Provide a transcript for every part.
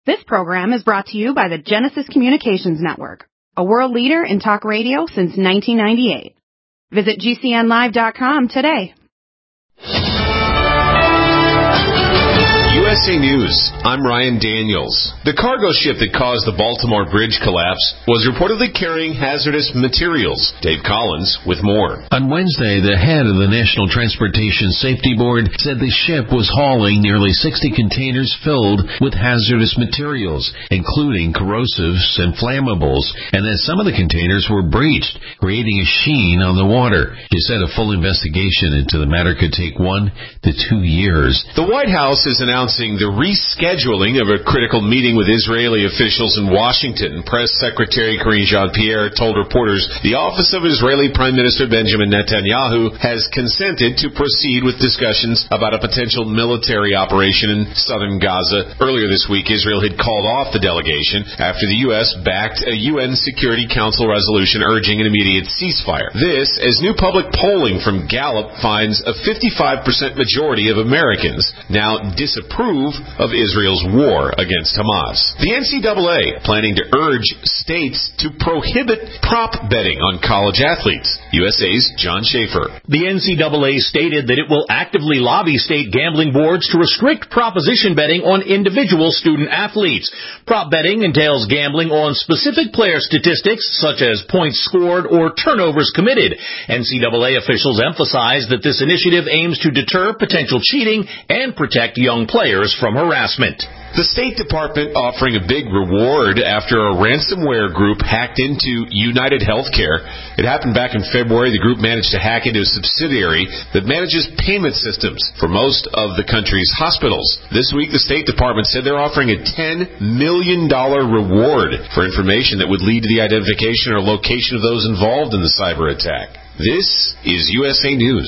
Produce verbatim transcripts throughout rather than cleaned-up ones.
This program is brought to you by the Genesis Communications Network, a world leader in talk radio since nineteen ninety-eight. Visit G C N live dot com today. U S A News, I'm Ryan Daniels. The cargo ship that caused the Baltimore Bridge collapse was reportedly carrying hazardous materials. Dave Collins with more. On Wednesday, the head of the National Transportation Safety Board said the ship was hauling nearly sixty containers filled with hazardous materials, including corrosives and flammables, and that some of the containers were breached, creating a sheen on the water. She said a full investigation into the matter could take one to two years. The White House is announcing the rescheduling of a critical meeting with Israeli officials in Washington. Press Secretary Karine Jean-Pierre told reporters the office of Israeli Prime Minister Benjamin Netanyahu has consented to proceed with discussions about a potential military operation in southern Gaza. Earlier this week, Israel had called off the delegation after the U S backed a U N Security Council resolution urging an immediate ceasefire. This, as new public polling from Gallup finds a fifty-five percent majority of Americans now disapprove of Israel's war against Hamas. The N C double A planning to urge states to prohibit prop betting on college athletes. U S A's John Schaefer. The N C double A stated that it will actively lobby state gambling boards to restrict proposition betting on individual student athletes. Prop betting entails gambling on specific player statistics such as points scored or turnovers committed. N C double A officials emphasize that this initiative aims to deter potential cheating and protect young players from harassment. The State Department offering a big reward after a ransomware group hacked into United Healthcare. It happened back in February. The group managed to hack into a subsidiary that manages payment systems for most of the country's hospitals. This week, the State Department said they're offering a ten million dollars reward for information that would lead to the identification or location of those involved in the cyber attack. This is U S A News.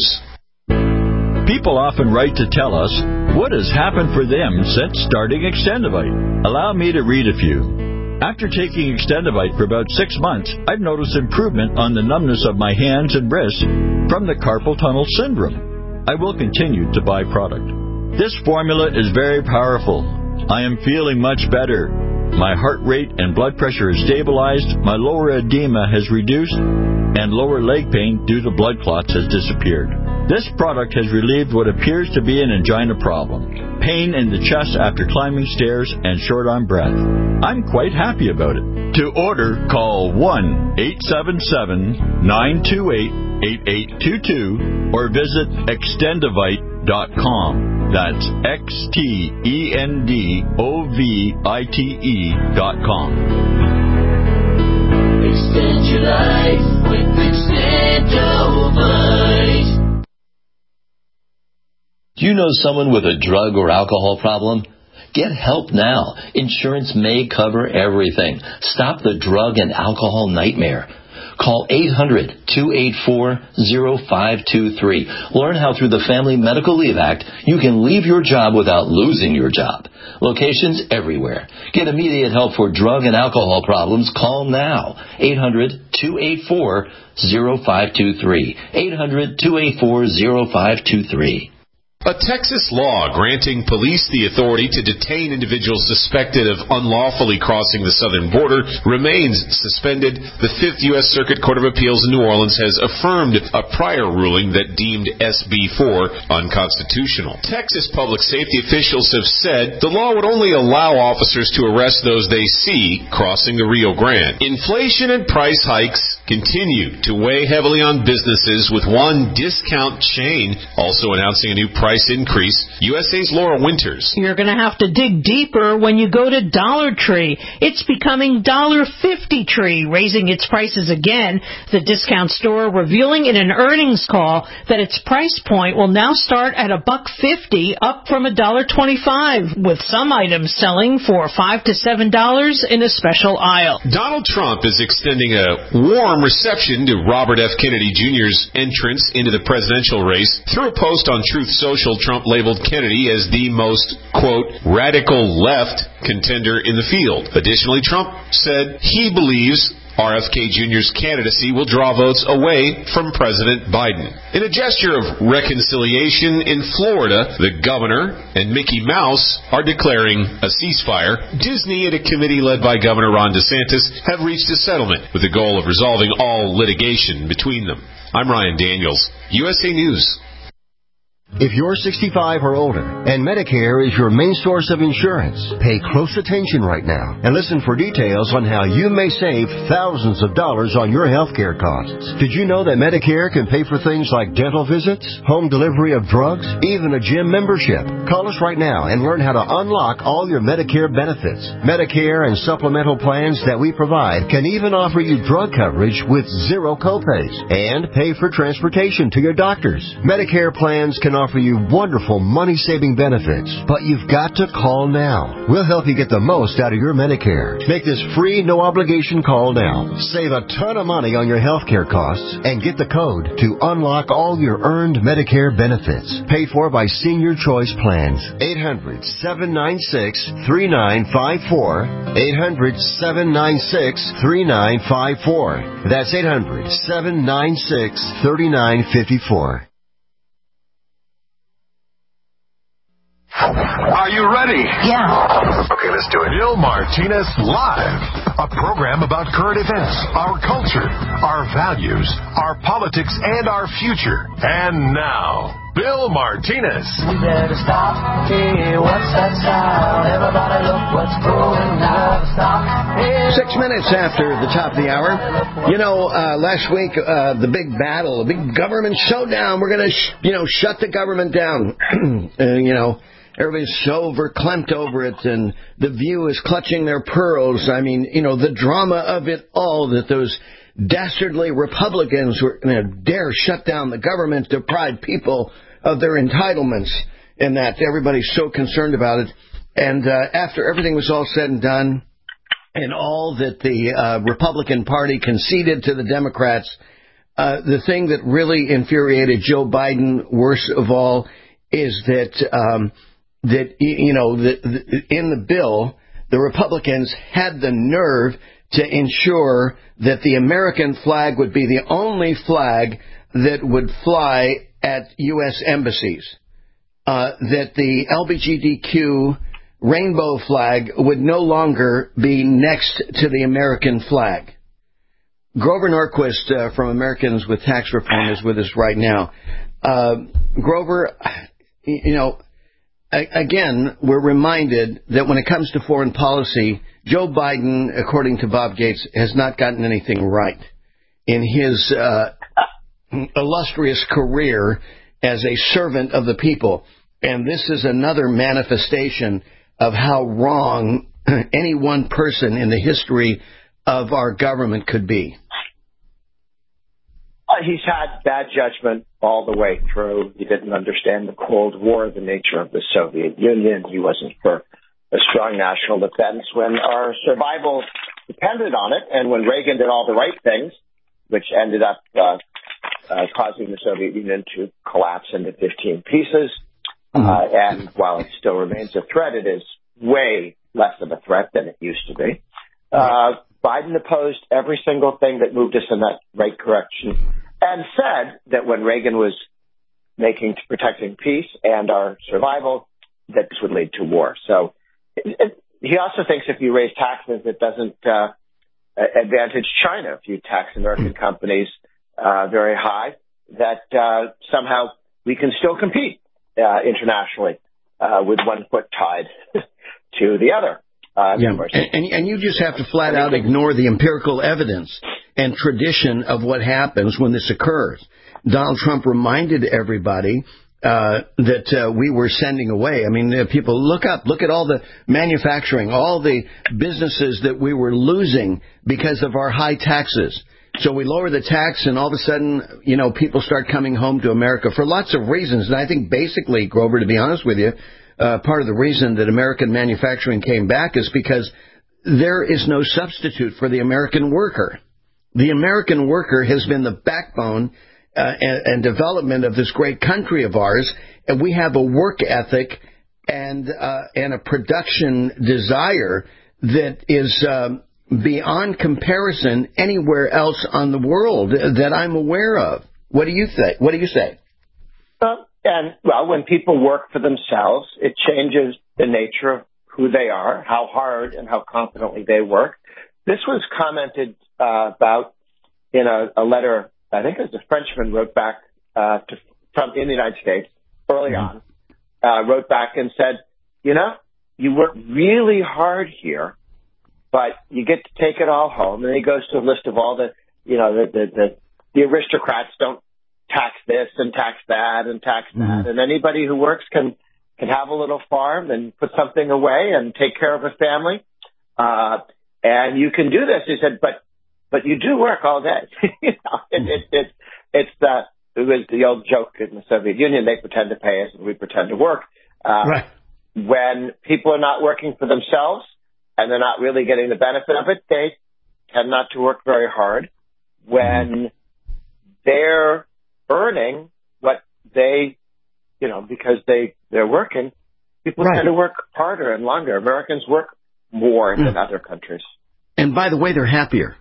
People often write to tell us what has happened for them since starting Extendivite. Allow me to read a few. After taking Extendivite for about six months, I've noticed improvement on the numbness of my hands and wrists from the carpal tunnel syndrome. I will continue to buy product. This formula is very powerful. I am feeling much better. My heart rate and blood pressure is stabilized, my lower edema has reduced, and lower leg pain due to blood clots has disappeared. This product has relieved what appears to be an angina problem, pain in the chest after climbing stairs, and short on breath. I'm quite happy about it. To order, call one eight seven seven, nine two eight, eight eight two two or visit extendivite dot com. That's X T E N D O V I T E dot com. Extend your life with Extendivite. Do you know someone with a drug or alcohol problem? Get help now. Insurance may cover everything. Stop the drug and alcohol nightmare. Call eight hundred, two eight four, zero five two three. Learn how through the Family Medical Leave Act you can leave your job without losing your job. Locations everywhere. Get immediate help for drug and alcohol problems. Call now. eight hundred, two eight four, zero five two three. eight hundred, two eight four, zero five two three. A Texas law granting police the authority to detain individuals suspected of unlawfully crossing the southern border remains suspended. The Fifth U S Circuit Court of Appeals in New Orleans has affirmed a prior ruling that deemed S B four unconstitutional. Texas public safety officials have said the law would only allow officers to arrest those they see crossing the Rio Grande. Inflation and price hikes continue to weigh heavily on businesses, with one discount chain also announcing a new price increase. U S A's Laura Winters. You're going to have to dig deeper when you go to Dollar Tree. It's becoming one dollar fifty Tree, raising its prices again. The discount store revealing in an earnings call that its price point will now start at a buck fifty, up from one dollar twenty-five, with some items selling for five to seven dollars in a special aisle. Donald Trump is extending a warm reception to Robert F. Kennedy Junior's entrance into the presidential race. Through a post on Truth Social, Trump labeled Kennedy as the most, quote, radical left contender in the field. Additionally, Trump said he believes R F K Junior's candidacy will draw votes away from President Biden. In a gesture of reconciliation, in Florida, the governor and Mickey Mouse are declaring a ceasefire. Disney and a committee led by Governor Ron DeSantis have reached a settlement with the goal of resolving all litigation between them. I'm Ryan Daniels, U S A News. If you're sixty-five or older and Medicare is your main source of insurance, pay close attention right now and listen for details on how you may save thousands of dollars on your health care costs. Did you know that Medicare can pay for things like dental visits, home delivery of drugs, even a gym membership? Call us right now and learn how to unlock all your Medicare benefits. Medicare and supplemental plans that we provide can even offer you drug coverage with zero copays and pay for transportation to your doctors. Medicare plans can offer you wonderful money-saving benefits, but you've got to call now. We'll help you get the most out of your Medicare. Make this free, no-obligation call now. Save a ton of money on your health care costs and get the code to unlock all your earned Medicare benefits. Paid for by Senior Choice Plans. eight hundred, seven nine six, three nine five four. eight hundred, seven nine six, three nine five four. That's eight hundred, seven nine six, three nine five four. Are you ready? Yeah. Okay, let's do it. Bill Martinez Live, a program about current events, our culture, our values, our politics, and our future. And now, Bill Martinez. We better stop. Hey, what's that sound? Everybody look what's going on. Stop. Hey. Six minutes after the top of the hour. You know, uh, last week, uh, the big battle, the big government showdown. We're going to, sh- you know, shut the government down. uh, you know. Everybody's so verklempt over it, and the View is clutching their pearls. I mean, you know, the drama of it all, that those dastardly Republicans were going to dare shut down the government, deprive people of their entitlements, and that everybody's so concerned about it. And uh, after everything was all said and done, and all that the uh, Republican Party conceded to the Democrats, uh, the thing that really infuriated Joe Biden, worst of all, is that... Um, that, you know, the, the, in the bill, the Republicans had the nerve to ensure that the American flag would be the only flag that would fly at U S embassies, uh, that the L G B T Q rainbow flag would no longer be next to the American flag. Grover Norquist uh, from Americans with Tax Reform is with us right now. Uh, Grover, you know, again, we're reminded that when it comes to foreign policy, Joe Biden, according to Bob Gates, has not gotten anything right in his uh, illustrious career as a servant of the people. And this is another manifestation of how wrong any one person in the history of our government could be. Uh, he's had bad judgment all the way through. He didn't understand the Cold War, the nature of the Soviet Union. He wasn't for a strong national defense when our survival depended on it, and when Reagan did all the right things, which ended up uh, uh, causing the Soviet Union to collapse into fifteen pieces. Uh, and while it still remains a threat, it is way less of a threat than it used to be. Uh, Biden opposed every single thing that moved us in that right direction, and said that when Reagan was making protecting peace and our survival, that this would lead to war. So it, it, he also thinks if you raise taxes, it doesn't uh, advantage China. If you tax American companies uh, very high, that uh, somehow we can still compete uh, internationally uh, with one foot tied to the other. Uh, yeah, and, and, and you just have to flat out ignore the empirical evidence and tradition of what happens when this occurs. Donald Trump reminded everybody uh, that uh, we were sending away. I mean, uh, people, look up, look at all the manufacturing, all the businesses that we were losing because of our high taxes. So we lower the tax, and all of a sudden, you know, people start coming home to America for lots of reasons. And I think basically, Grover, to be honest with you, Uh, part of the reason that American manufacturing came back is because there is no substitute for the American worker. The American worker has been the backbone uh, and, and development of this great country of ours, and we have a work ethic and uh, and a production desire that is um, beyond comparison anywhere else on the world that I'm aware of. What do you think? What do you say? Uh, and, well, when people work for themselves, it changes the nature of who they are, how hard and how competently they work. This was commented uh, about in a, a letter, I think it was a Frenchman wrote back uh, to, from in the United States early on, uh, wrote back and said, you know, you work really hard here, but you get to take it all home. And he goes to a list of all the, you know, the, the, the, the aristocrats don't tax this and tax that and tax that. Mm-hmm. And anybody who works can, can have a little farm and put something away and take care of a family. Uh, and you can do this. He said, but, but you do work all day. you know, it, it, it, it's the, it was the old joke in the Soviet Union. They pretend to pay us and we pretend to work. Uh, right. When people are not working for themselves and they're not really getting the benefit of it, they tend not to work very hard. When they're earning what they, you know, because they, they're working, people right. tend to work harder and longer. Americans work more mm. than other countries. And by the way, they're happier.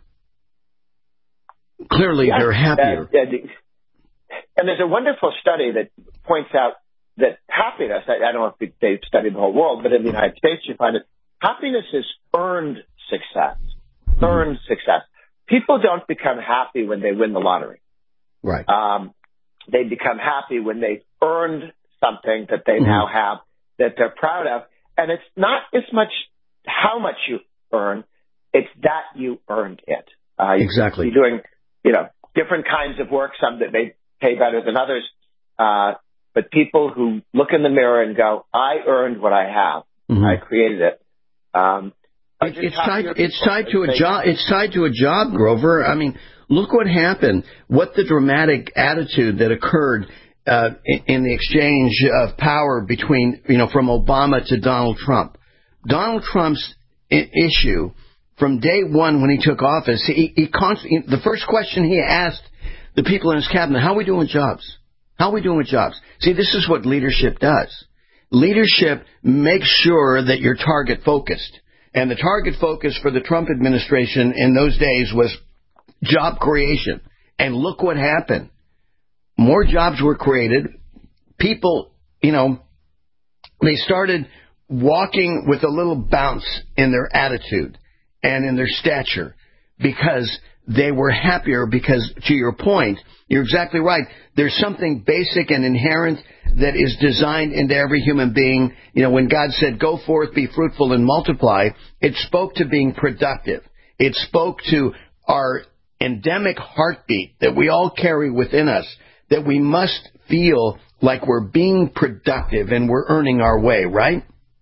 Clearly, yes. they're happier. Uh, and, and there's a wonderful study that points out that happiness, I, I don't know if they've studied the whole world, but in the United States you find that happiness is earned success. Mm-hmm. Earned success. People don't become happy when they win the lottery. Right. Um, they become happy when they've earned something that they mm-hmm. now have that they're proud of. And it's not as much how much you earn, it's that you earned it. Uh, exactly. You're doing, you know, different kinds of work, some that may pay better than others. Uh, But people who look in the mirror and go, I earned what I have. Mm-hmm. I created it. Um, it it's tied, it's tied to a job. It's tied to a job, Grover. I mean, look what happened. What the dramatic attitude that occurred uh, in, in the exchange of power between, you know, from Obama to Donald Trump. Donald Trump's I- issue from day one when he took office, he, he const- the first question he asked the people in his cabinet, how are we doing with jobs? How are we doing with jobs? See, this is what leadership does. Leadership makes sure that you're target focused. And the target focus for the Trump administration in those days was job creation. And look what happened. More jobs were created. People, you know, they started walking with a little bounce in their attitude and in their stature because they were happier because, to your point, you're exactly right. There's something basic and inherent that is designed into every human being. You know, when God said, go forth, be fruitful, and multiply, it spoke to being productive. It spoke to our endemic heartbeat that we all carry within us, that we must feel like we're being productive and we're earning our way, right?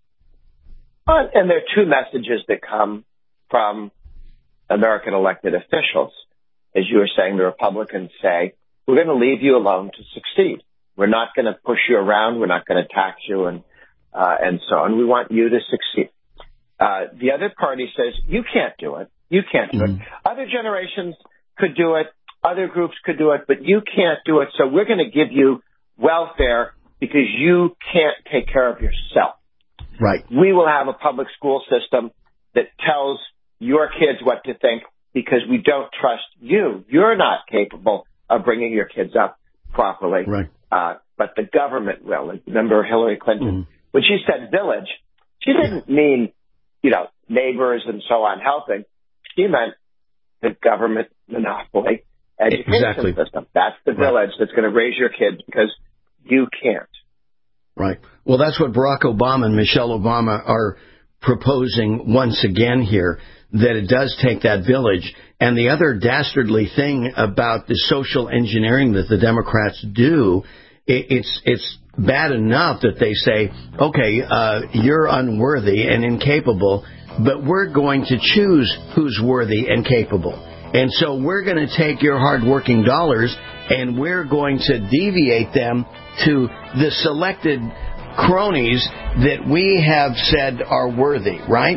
Uh, and there are two messages that come from American elected officials. As you were saying, the Republicans say, we're going to leave you alone to succeed. We're not going to push you around. We're not going to tax you and uh, and so on. We want you to succeed. Uh, the other party says, you can't do it. You can't do mm-hmm. it. Other generations could do it. Other groups could do it, but you can't do it. So we're going to give you welfare because you can't take care of yourself. Right. We will have a public school system that tells your kids what to think because we don't trust you. You're not capable of bringing your kids up properly. Right. Uh, but the government will. Remember Hillary Clinton? Mm-hmm. When she said village, she didn't mean, you know, neighbors and so on helping. She meant the government monopoly education exactly. system. That's the village right. that's going to raise your kids because you can't. Right. Well, that's what Barack Obama and Michelle Obama are proposing once again here, that it does take that village. And the other dastardly thing about the social engineering that the Democrats do, it, it's it's bad enough that they say, okay, uh, you're unworthy and incapable, but we're going to choose who's worthy and capable. And so we're going to take your hardworking dollars and we're going to deviate them to the selected cronies that we have said are worthy, right?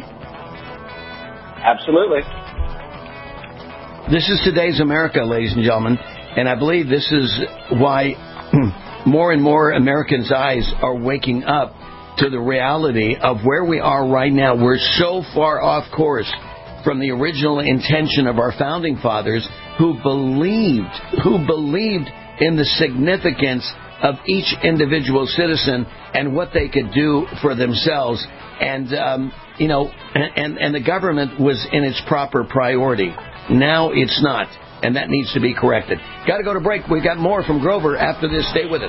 Absolutely. This is today's America, ladies and gentlemen, and I believe this is why more and more Americans' eyes are waking up to the reality of where we are right now. We're so far off course from the original intention of our founding fathers, who believed, who believed in the significance of each individual citizen and what they could do for themselves. And, um, you know, and, and the government was in its proper priority. Now it's not, and that needs to be corrected. Got to go to break. We've got more from Grover after this. Stay with us.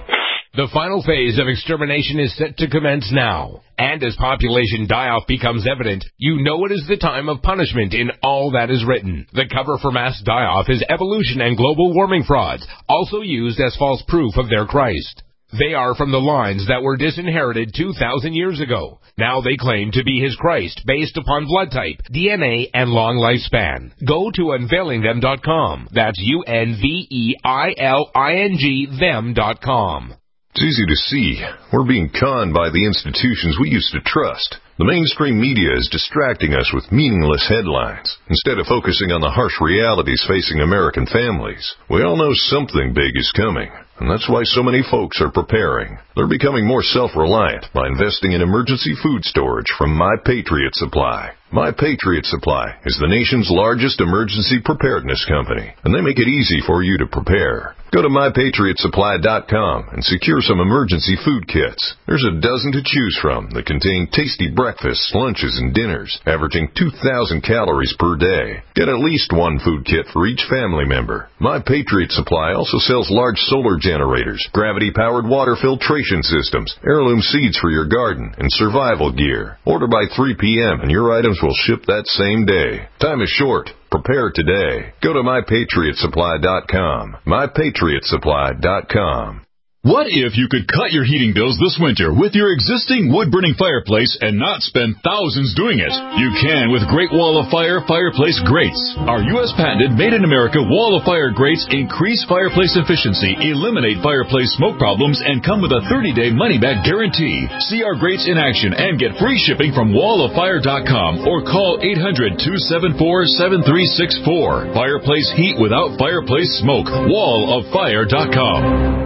The final phase of extermination is set to commence now. And as population die-off becomes evident, you know it is the time of punishment in all that is written. The cover for mass die-off is evolution and global warming frauds, also used as false proof of their Christ. They are from the lines that were disinherited two thousand years ago. Now they claim to be his Christ based upon blood type, D N A, and long lifespan. Go to unveiling them dot com. That's U N V E I L I N G them dot com. It's easy to see. We're being conned by the institutions we used to trust. The mainstream media is distracting us with meaningless headlines instead of focusing on the harsh realities facing American families. We all know something big is coming, and that's why so many folks are preparing. They're becoming more self-reliant by investing in emergency food storage from My Patriot Supply. My Patriot Supply is the nation's largest emergency preparedness company, and they make it easy for you to prepare. Go to my patriot supply dot com and secure some emergency food kits. There's a dozen to choose from that contain tasty breakfasts, lunches, and dinners, averaging two thousand calories per day. Get at least one food kit for each family member. My Patriot Supply also sells large solar generators, gravity-powered water filtration systems, heirloom seeds for your garden, and survival gear. Order by three p.m. and your items will ship that same day. Time is short. Prepare today. Go to my patriot supply dot com. my patriot supply dot com. What if you could cut your heating bills this winter with your existing wood-burning fireplace and not spend thousands doing it? You can with Great Wall of Fire Fireplace Grates. Our U S patented made-in-America Wall of Fire grates increase fireplace efficiency, eliminate fireplace smoke problems, and come with a thirty-day money-back guarantee. See our grates in action and get free shipping from wall of fire dot com or call eight hundred, two seven four, seven three six four. Fireplace heat without fireplace smoke. wall of fire dot com.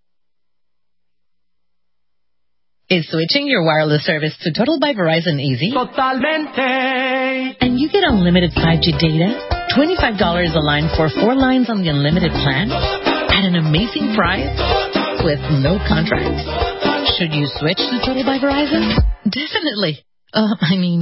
Is switching your wireless service to Total by Verizon easy? Totalmente. And you get unlimited five G data, twenty-five dollars a line for four lines on the unlimited plan, at an amazing price with no contract. Should you switch to Total by Verizon? Definitely. Uh, I mean...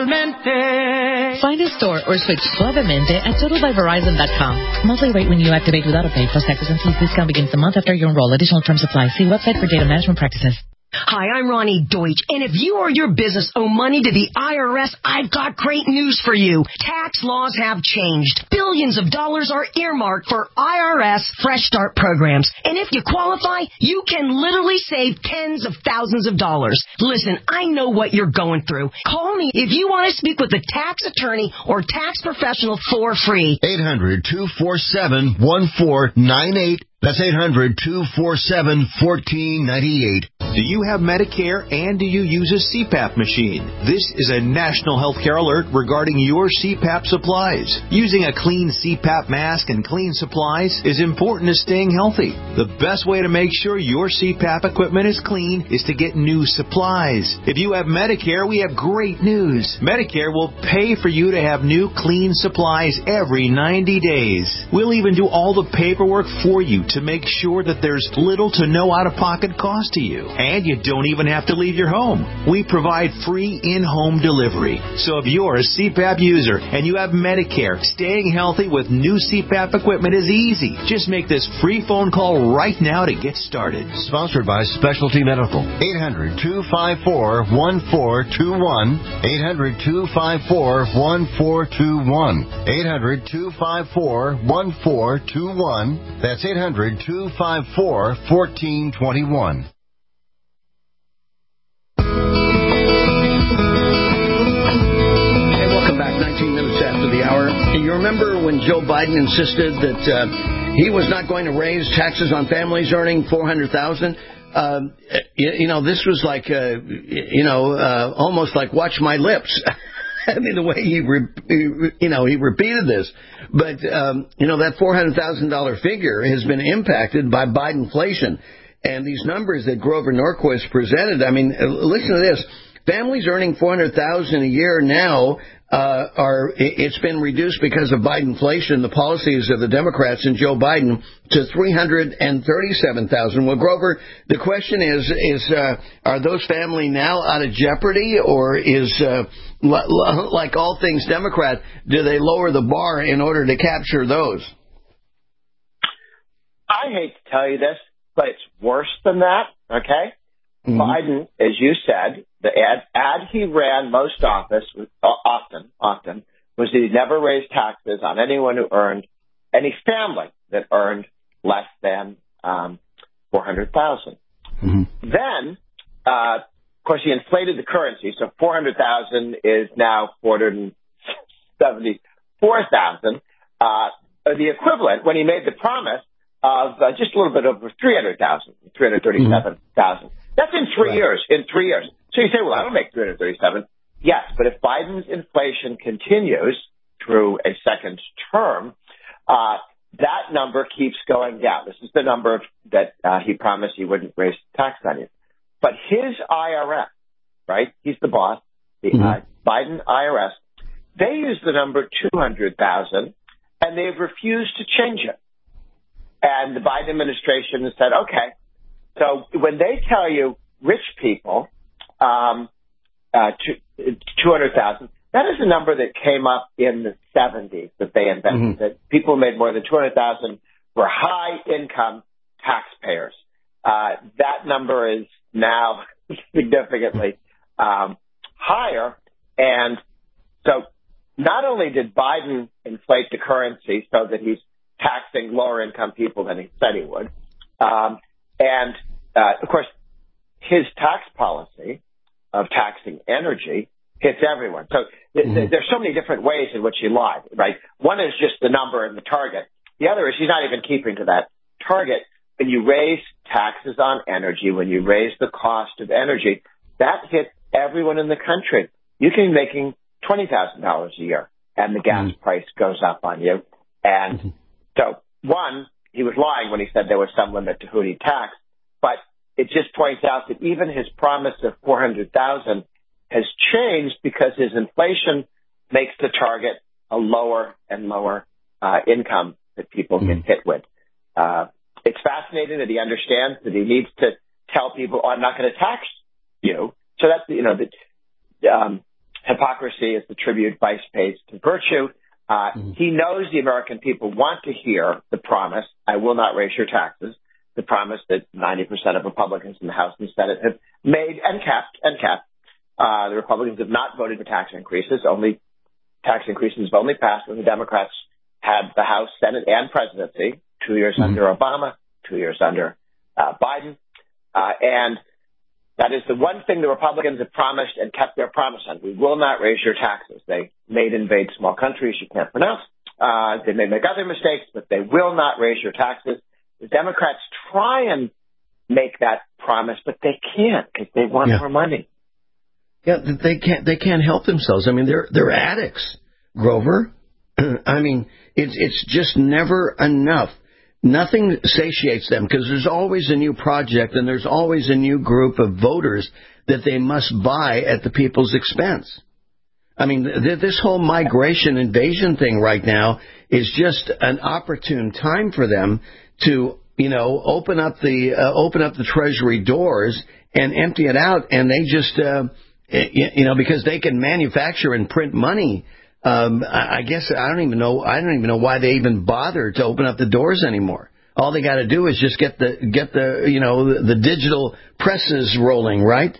Totalmente. Find a store or switch suavemente at total by verizon dot com. Monthly rate when you activate without a pay plus taxes and fees. Discount begins the month after you enroll. Additional terms apply. See website for data management practices. Hi, I'm Ronnie Deutsch, and if you or your business owe money to the I R S, I've got great news for you. Tax laws have changed. Billions of dollars are earmarked for I R S Fresh Start programs, and if you qualify, you can literally save tens of thousands of dollars. Listen, I know what you're going through. Call me if you want to speak with a tax attorney or tax professional for free. eight hundred, two four seven, one four nine eight. That's eight hundred, two four seven, one four nine eight. Do you have Medicare and do you use a C PAP machine? This is a national healthcare alert regarding your C PAP supplies. Using a clean C PAP mask and clean supplies is important to staying healthy. The best way to make sure your C PAP equipment is clean is to get new supplies. If you have Medicare, we have great news. Medicare will pay for you to have new clean supplies every ninety days. We'll even do all the paperwork for you to make sure that there's little to no out-of-pocket cost to you. And you don't even have to leave your home. We provide free in-home delivery. So if you're a C PAP user and you have Medicare, staying healthy with new C PAP equipment is easy. Just make this free phone call right now to get started. Sponsored by Specialty Medical. eight hundred, two five four, one four two one. eight hundred, two five four, one four two one. eight hundred, two five four, one four two one. That's eight hundred, two five four, one four two one. nineteen minutes after the hour. You remember when Joe Biden insisted that uh, he was not going to raise taxes on families earning four hundred thousand dollars? Uh, you, you know, this was like, uh, you know, uh, almost like watch my lips. I mean, the way he, re- you know, he repeated this. But, um, you know, that four hundred thousand dollars figure has been impacted by Bidenflation. And these numbers that Grover Norquist presented, I mean, listen to this. Families earning four hundred thousand dollars a year now uh, are it's been reduced because of Bidenflation, the policies of the Democrats and Joe Biden, to three hundred thirty-seven thousand. Well, Grover, the question is, is uh, are those families now out of jeopardy, or is, uh, l- l- like all things Democrat, do they lower the bar in order to capture those? I hate to tell you this, but it's worse than that, okay? Mm-hmm. Biden, as you said, the ad, ad he ran most office, often, often, was that he never raised taxes on anyone who earned, any family that earned less than um, four hundred thousand dollars. Mm-hmm. Then, uh, of course, he inflated the currency, so four hundred thousand dollars is now four hundred seventy-four thousand dollars. Uh, the equivalent, when he made the promise of uh, just a little bit over three hundred thousand dollars, three hundred thirty-seven thousand dollars. That's in three right. years, in three years. So you say, well, I don't make three hundred thirty-seven. Yes, but if Biden's inflation continues through a second term, uh, that number keeps going down. This is the number that uh, he promised he wouldn't raise tax on you. But his I R S, right, he's the boss, the mm-hmm. uh, Biden I R S, they use the number two hundred thousand, and they've refused to change it. And the Biden administration has said, okay, so when they tell you rich people, um, uh, two hundred thousand, that is a number that came up in the seventies that they invented, mm-hmm. that people who made more than two hundred thousand were high-income taxpayers. Uh, that number is now significantly um, higher. And so not only did Biden inflate the currency so that he's taxing lower-income people than he said he would, um, and, uh, of course, his tax policy of taxing energy hits everyone. So th- mm-hmm. th- there's so many different ways in which he lied, right? One is just the number and the target. The other is he's not even keeping to that target. When you raise taxes on energy, when you raise the cost of energy, that hits everyone in the country. You can be making twenty thousand dollars a year, and the gas mm-hmm. price goes up on you. And mm-hmm. so, one, he was lying when he said there was some limit to who he taxed, but it just points out that even his promise of four hundred thousand dollars has changed because his inflation makes the target a lower and lower uh, income that people mm-hmm. get hit with. Uh, it's fascinating that he understands that he needs to tell people, oh, I'm not going to tax you. So that's, you know, the um, hypocrisy is the tribute vice pays to virtue. Uh, mm-hmm. He knows the American people want to hear the promise, I will not raise your taxes, the promise that ninety percent of Republicans in the House and Senate have made and kept, and kept. Uh, the Republicans have not voted for tax increases. Only tax increases have only passed when the Democrats had the House, Senate, and presidency, two years mm-hmm. under Obama, two years under uh, Biden. Uh, and that is the one thing the Republicans have promised and kept their promise on. We will not raise your taxes. They made invade small countries you can't pronounce. Uh, they may make other mistakes, but they will not raise your taxes. The Democrats try and make that promise, but they can't because they want yeah. more money. Yeah, they can't. They can't help themselves. I mean, they're they're addicts, Grover. I mean, it's it's just never enough. Nothing satiates them because there's always a new project and there's always a new group of voters that they must buy at the people's expense. I mean, th- this whole migration invasion thing right now is just an opportune time for them to, you know, open up the uh, open up the Treasury doors and empty it out, and they just. Uh, You know, because they can manufacture and print money. Um, I guess I don't even know. I don't even know why they even bother to open up the doors anymore. All they got to do is just get the get the you know the, the digital presses rolling, right?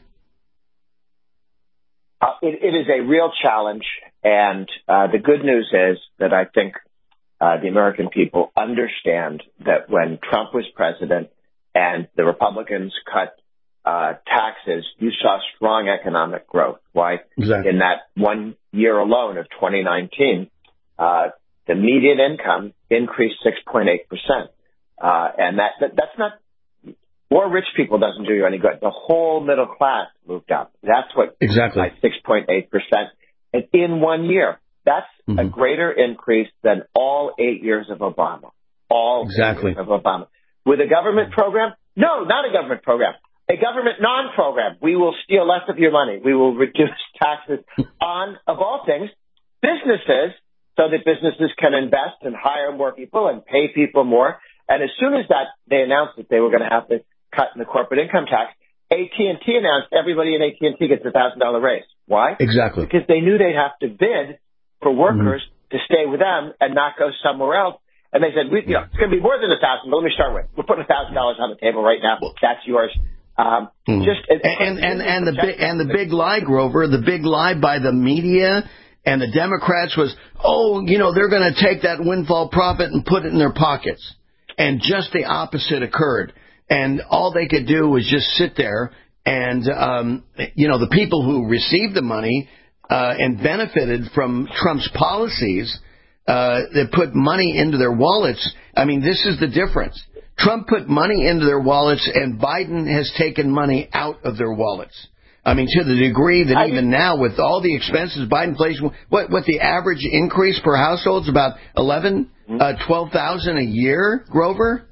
Uh, it, it is a real challenge, and uh, the good news is that I think uh, the American people understand that when Trump was president and the Republicans cut Uh, taxes, you saw strong economic growth. Why? Exactly. In that one year alone of twenty nineteen, uh, the median income increased six point eight percent. Uh, and that, that, that's not, more rich people doesn't do you any good. The whole middle class moved up. That's what, exactly, like six point eight percent. And in one year, that's mm-hmm. a greater increase than all eight years of Obama. All exactly. eight years of Obama. With a government program? No, not a government program. A government non-program. We will steal less of your money. We will reduce taxes on, of all things, businesses so that businesses can invest and hire more people and pay people more. And as soon as that they announced that they were going to have to cut in the corporate income tax, A T and T announced everybody in A T and T gets a one thousand dollars raise. Why? Exactly. Because they knew they'd have to bid for workers mm-hmm. to stay with them and not go somewhere else. And they said, we, you know, it's going to be more than a thousand, but let me start with. We're putting a thousand dollars on the table right now. That's yours. Um, mm-hmm. Just and and and, and the big and the big lie, Grover, the big lie by the media and the Democrats was, oh, you know, they're going to take that windfall profit and put it in their pockets. And just the opposite occurred. And all they could do was just sit there and, um, you know, the people who received the money uh, and benefited from Trump's policies uh, that put money into their wallets. I mean, this is the difference. Trump put money into their wallets, and Biden has taken money out of their wallets. I mean, to the degree that even now, with all the expenses Biden plays, what what the average increase per household is about eleven, uh, twelve thousand a year, Grover?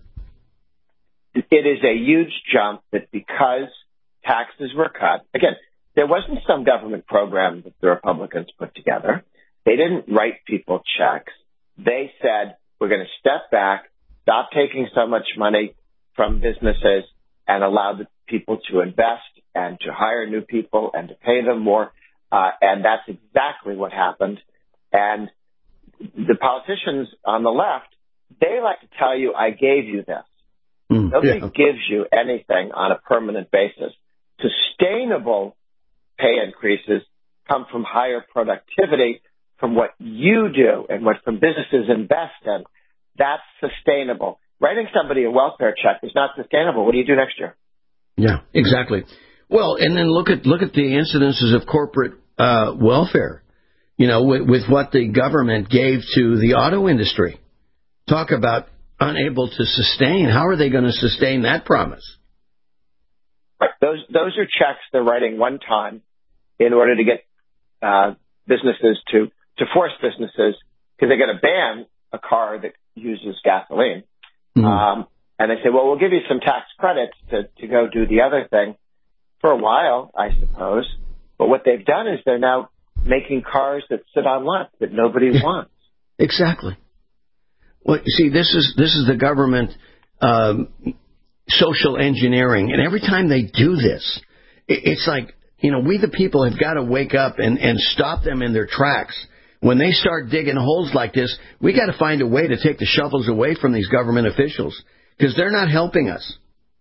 It is a huge jump that because taxes were cut. Again, there wasn't some government program that the Republicans put together. They didn't write people checks. They said, we're going to step back, stop taking so much money from businesses, and allow the people to invest and to hire new people and to pay them more. Uh, and that's exactly what happened. And the politicians on the left, they like to tell you, I gave you this. Mm, Nobody yeah. gives you anything on a permanent basis. Sustainable pay increases come from higher productivity, from what you do and what from businesses invest in. That's sustainable. Writing somebody a welfare check is not sustainable. What do you do next year? Yeah, exactly. Well, and then look at look at the incidences of corporate uh, welfare. You know, with, with what the government gave to the auto industry. Talk about unable to sustain. How are they going to sustain that promise? Right. Those those are checks they're writing one time in order to get uh, businesses to to force businesses, because they're going to ban a car that uses gasoline. Mm-hmm. Um, and they say, well, we'll give you some tax credits to, to go do the other thing for a while, I suppose. But what they've done is they're now making cars that sit on lots that nobody yeah. wants. Exactly. Well, you see, this is this is the government um, social engineering. And every time they do this, it, it's like, you know, we the people have got to wake up and, and stop them in their tracks. When they start digging holes like this, we got to find a way to take the shovels away from these government officials, because they're not helping us.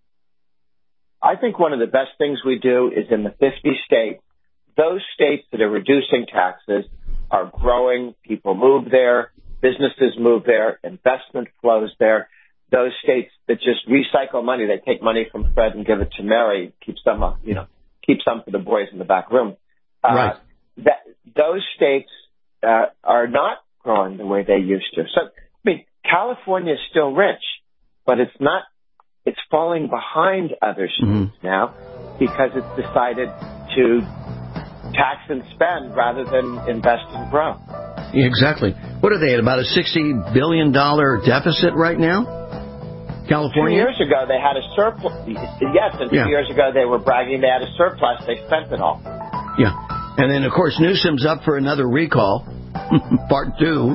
I think one of the best things we do is in the fifty states, those states that are reducing taxes are growing. People move there. Businesses move there. Investment flows there. Those states that just recycle money, they take money from Fred and give it to Mary, keep some, you know, keep some for the boys in the back room. Uh, right. That, those states uh, are not growing the way they used to. So, I mean, California is still rich, but it's not. It's falling behind other states mm-hmm. now because it's decided to tax and spend rather than invest and grow. Yeah, exactly. What are they at, about a sixty billion dollars deficit right now? California? Two years ago, they had a surplus. Yes, and two yeah. years ago, they were bragging they had a surplus. They spent it all. Yeah. And then, of course, Newsom's up for another recall, part two.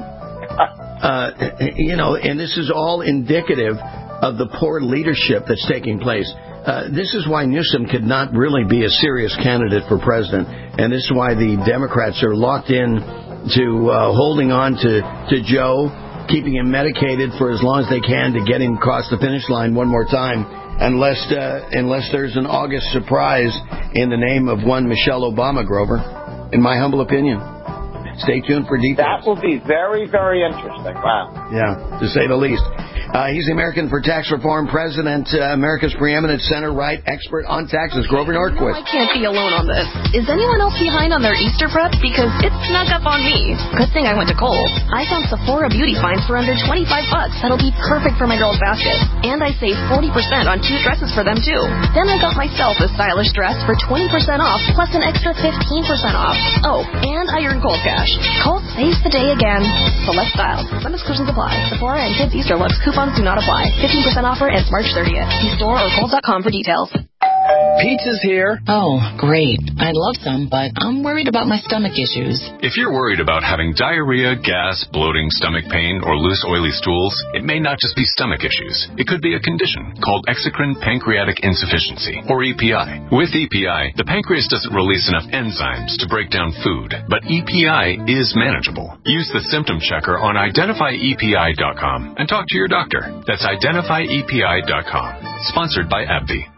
Uh, you know, and this is all indicative of the poor leadership that's taking place. Uh, this is why Newsom could not really be a serious candidate for president. And this is why the Democrats are locked in to uh, holding on to, to Joe, keeping him medicated for as long as they can to get him across the finish line one more time, unless uh, unless there's an August surprise in the name of one Michelle Obama, Grover, in my humble opinion. Stay tuned for details. That will be very, very interesting. Wow. Yeah, to say the least. Uh, he's the American for Tax Reform President, uh, America's preeminent center-right expert on taxes, Grover Norquist. I can't be alone on this. Is anyone else behind on their Easter prep? Because it snuck up on me. Good thing I went to Kohl's. I found Sephora beauty finds for under twenty-five bucks. That'll be perfect for my girl's basket. And I saved forty percent on two dresses for them, too. Then I got myself a stylish dress for twenty percent off, plus an extra fifteen percent off. Oh, and I earned Kohl's cash. Kohl's saves the day again. Select styles. Some exclusions apply. Sephora and Kids Easter looks. Coupons do not apply. fifteen percent offer ends March thirtieth. See store or Kohl's dot com for details. Pizza's here. Oh, great. I'd love some, but I'm worried about my stomach issues. If you're worried about having diarrhea, gas, bloating, stomach pain, or loose, oily stools, it may not just be stomach issues. It could be a condition called exocrine pancreatic insufficiency, or E P I. With E P I, the pancreas doesn't release enough enzymes to break down food, but E P I is manageable. Use the symptom checker on identify E P I dot com and talk to your doctor. That's identify E P I dot com. Sponsored by AbbVie.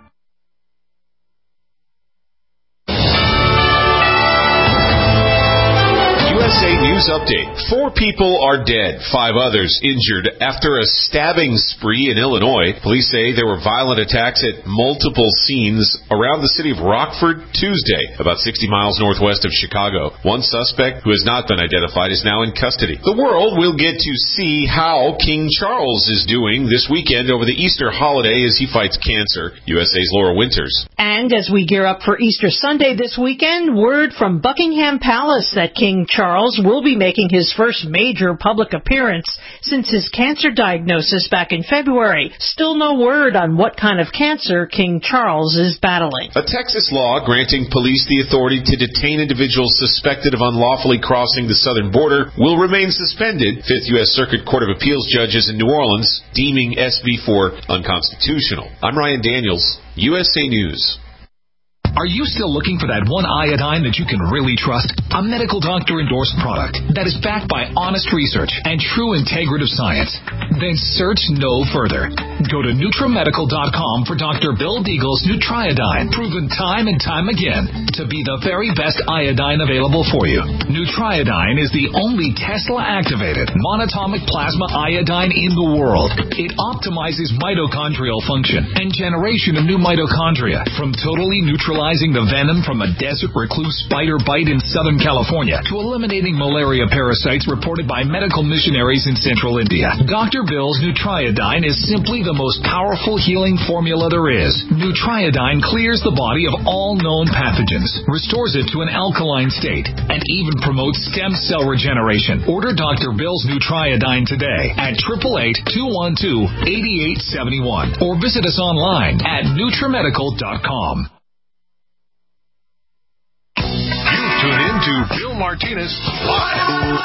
U S A News Update. Four people are dead, five others injured after a stabbing spree in Illinois. Police say there were violent attacks at multiple scenes around the city of Rockford Tuesday, about sixty miles northwest of Chicago. One suspect, who has not been identified, is now in custody. The world will get to see how King Charles is doing this weekend over the Easter holiday as he fights cancer. U S A's Laura Winters. And as we gear up for Easter Sunday this weekend, word from Buckingham Palace that King Charles will be making his first major public appearance since his cancer diagnosis back in February. Still no word on what kind of cancer King Charles is battling. A Texas law granting police the authority to detain individuals suspected of unlawfully crossing the southern border will remain suspended. Fifth U S Circuit Court of Appeals judges in New Orleans deeming S B four unconstitutional. I'm Ryan Daniels, U S A News. Are you still looking for that one iodine that you can really trust? A medical doctor endorsed product that is backed by honest research and true integrative science? Then search no further. Go to Nutramedical dot com for Doctor Bill Deagle's Nutriodine, proven time and time again to be the very best iodine available for you. Nutriodine is the only Tesla-activated monatomic plasma iodine in the world. It optimizes mitochondrial function and generation of new mitochondria from totally neutralizing the venom from a desert recluse spider bite in Southern California to eliminating malaria parasites reported by medical missionaries in central India. Doctor Bill's Nutriodine is simply the most powerful healing formula there is. Nutriodine clears the body of all known pathogens, restores it to an alkaline state, and even promotes stem cell regeneration. Order Doctor Bill's Nutriodine today at eight eight eight, two one two, eight eight seven one or visit us online at Nutramedical dot com. Tune in to Bill Martinez Live.